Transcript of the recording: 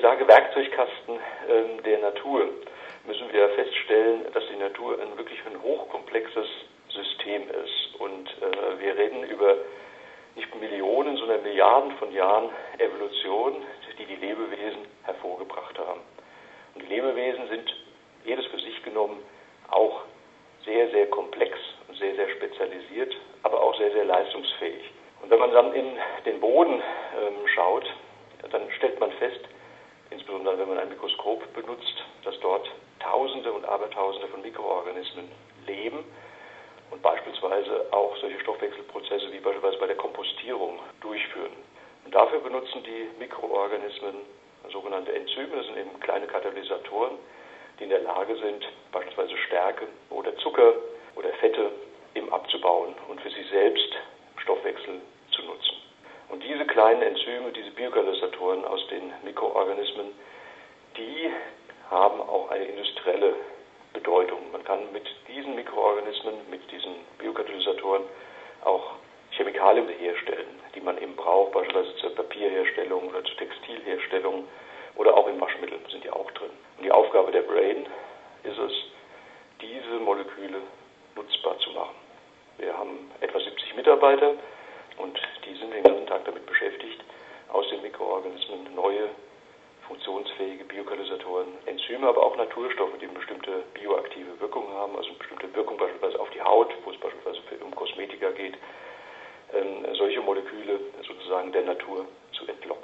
starke Werkzeugkasten der Natur müssen wir feststellen, dass die Natur wirklich ein hochkomplexes System ist. Und wir reden über nicht Millionen, sondern Milliarden von Jahren Evolution, die die Lebewesen hervorgebracht haben. Und die Lebewesen sind jedes für sich genommen auch sehr, sehr komplex und sehr, sehr spezialisiert, aber auch sehr, sehr leistungsfähig. Und wenn man dann in den Boden schaut, dann stellt man fest, insbesondere wenn man ein Mikroskop benutzt, dass dort Tausende und Abertausende von Mikroorganismen leben und beispielsweise auch solche Stoffwechselprozesse wie beispielsweise bei der Kompostierung durchführen. Und dafür benutzen die Mikroorganismen sogenannte Enzyme, das sind eben kleine Katalysatoren, die in der Lage sind, beispielsweise Stärke oder Zucker oder Fette eben abzubauen und für sich selbst Stoffwechsel zu nutzen. Und diese kleinen Enzyme, diese Biokatalysatoren aus den Mikroorganismen, die haben auch eine industrielle Bedeutung. Man kann mit diesen Mikroorganismen, mit diesen Biokatalysatoren auch Chemikalien herstellen, die man eben braucht, beispielsweise zur Papierherstellung oder zur Textilherstellung oder auch in Waschmitteln sind die auch drin. Und die Aufgabe der Brain ist es, diese Moleküle nutzbar zu machen. Wir haben etwa 70 Mitarbeiter und die sind den ganzen Tag damit beschäftigt, aus den Mikroorganismen neue, funktionsfähige Biokatalysatoren, Enzyme, aber auch Naturstoffe, die eine bestimmte bioaktive Wirkung haben, also eine bestimmte Wirkung beispielsweise auf die Haut, wo es beispielsweise um Kosmetika geht, solche Moleküle sozusagen der Natur zu entlocken.